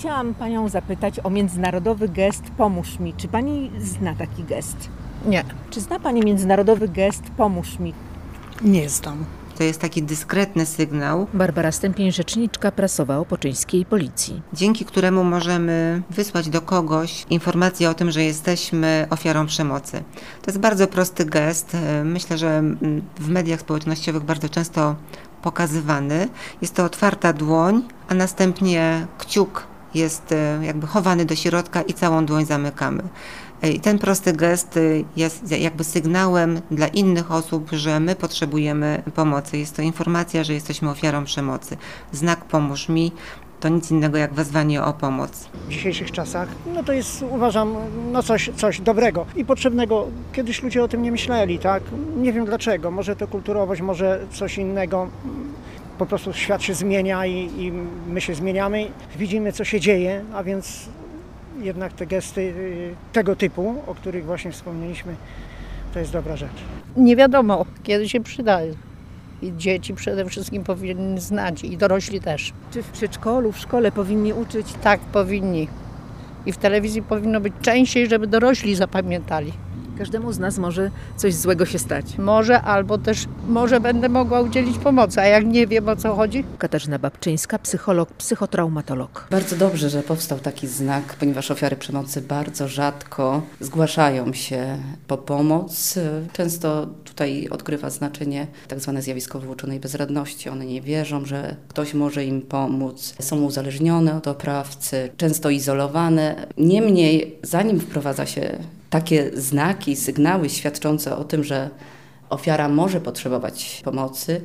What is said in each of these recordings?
chciałam Panią zapytać o międzynarodowy gest Pomóż mi. Czy Pani zna taki gest? Nie, Czy zna Pani międzynarodowy gest Pomóż mi? nie znam. To jest taki dyskretny sygnał, Barbara Stępień, rzeczniczka prasowa opoczyńskiej Policji. dzięki któremu możemy wysłać do kogoś informację o tym, że jesteśmy ofiarą przemocy. To jest bardzo prosty gest. Myślę, że w mediach społecznościowych bardzo często pokazywany. Jest to otwarta dłoń, a następnie kciuk jest jakby chowany do środka i całą dłoń zamykamy. I ten prosty gest jest jakby sygnałem dla innych osób, że my potrzebujemy pomocy. Jest to informacja, że jesteśmy ofiarą przemocy. Znak pomóż mi to nic innego jak wezwanie o pomoc. W dzisiejszych czasach, to jest, uważam, coś dobrego i potrzebnego. Kiedyś ludzie o tym nie myśleli, tak? Nie wiem dlaczego, może to kulturowość, może coś innego. Po prostu świat się zmienia i my się zmieniamy. Widzimy, co się dzieje, a więc jednak te gesty tego typu, o których właśnie wspomnieliśmy, to jest dobra rzecz. Nie wiadomo, kiedy się przyda. I dzieci przede wszystkim powinny znać i dorośli też. Czy w przedszkolu, w szkole powinni uczyć? Tak powinni. I w telewizji powinno być częściej, żeby dorośli zapamiętali. Każdemu z nas może coś złego się stać. Może albo też może będę mogła udzielić pomocy, a jak nie wiem, o co chodzi. Katarzyna Babczyńska, psycholog, psychotraumatolog. Bardzo dobrze, że powstał taki znak, ponieważ ofiary przemocy bardzo rzadko zgłaszają się po pomoc. Często tutaj odgrywa znaczenie tak zwane zjawisko wyuczonej bezradności. One nie wierzą, że ktoś może im pomóc. Są uzależnione od oprawcy, często izolowane. Niemniej, zanim wprowadza się takie znaki, sygnały świadczące o tym, że ofiara może potrzebować pomocy,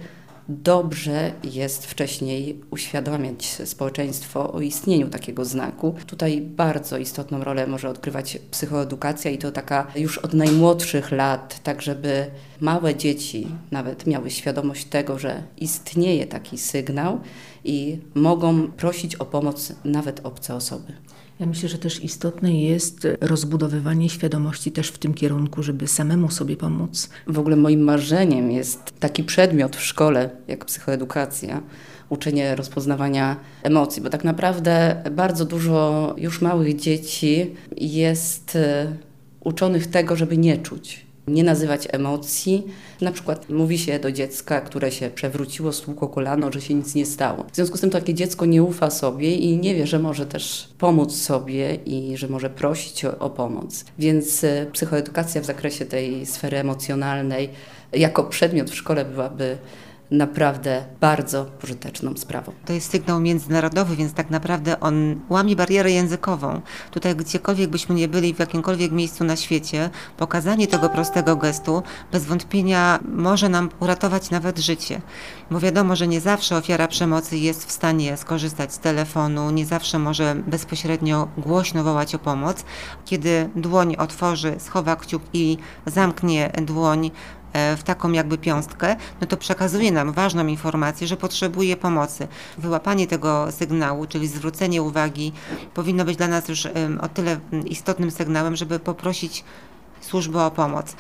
dobrze jest wcześniej uświadamiać społeczeństwo o istnieniu takiego znaku. Tutaj bardzo istotną rolę może odgrywać psychoedukacja i to taka już od najmłodszych lat, tak żeby małe dzieci nawet miały świadomość tego, że istnieje taki sygnał i mogą prosić o pomoc nawet obce osoby. Ja myślę, że też istotne jest rozbudowywanie świadomości też w tym kierunku, żeby samemu sobie pomóc. W ogóle moim marzeniem jest taki przedmiot w szkole jak psychoedukacja, uczenie rozpoznawania emocji, bo tak naprawdę bardzo dużo już małych dzieci jest uczonych tego, żeby nie czuć. Nie nazywać emocji. Na przykład mówi się do dziecka, które się przewróciło, stłukło kolano, że się nic nie stało. W związku z tym takie dziecko nie ufa sobie i nie wie, że może też pomóc sobie i że może prosić o pomoc. Więc psychoedukacja w zakresie tej sfery emocjonalnej jako przedmiot w szkole byłaby naprawdę bardzo pożyteczną sprawą. To jest sygnał międzynarodowy, więc tak naprawdę on łamie barierę językową. Tutaj gdziekolwiek byśmy nie byli, w jakimkolwiek miejscu na świecie, pokazanie tego prostego gestu bez wątpienia może nam uratować nawet życie. Bo wiadomo, że nie zawsze ofiara przemocy jest w stanie skorzystać z telefonu, nie zawsze może bezpośrednio głośno wołać o pomoc. Kiedy dłoń otworzy, schowa kciuk i zamknie dłoń w taką jakby piąstkę, to przekazuje nam ważną informację, że potrzebuje pomocy. Wyłapanie tego sygnału, czyli zwrócenie uwagi, powinno być dla nas już o tyle istotnym sygnałem, żeby poprosić służbę o pomoc.